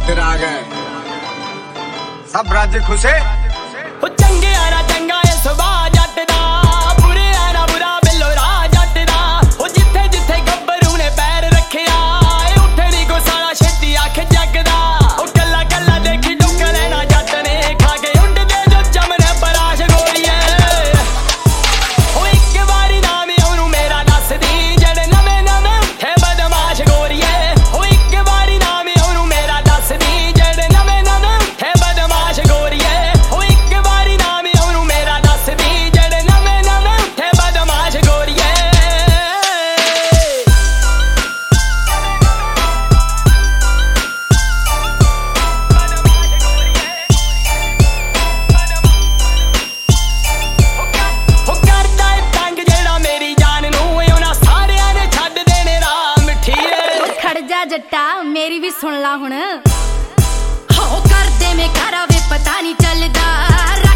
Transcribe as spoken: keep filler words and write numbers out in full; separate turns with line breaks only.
तेरा आ गए सब राज्य खुशे
चंगे आना चंगा है सुबह जट दा बुरे आना बुरा बिलो राह जट दा जिथे जिथे गब्बरू ने पैर रखिया उठे नी को सारा छेती अख जगदा कला कला देखी डुक लेना जट ने खा के उंड दे जो जमने पराश गोलिए एक बारी नाम ओनू मेरा दस दी जड़े नवे नवे उठे बदमाश गोरिए एक बारी नाम ओनू मेरा दस दी जड़े नवे नवे उठे बदमाश गोरिए
जट्टा मेरी भी सुन ला हुण हो कर दे में कारा वे पता नहीं चलदा।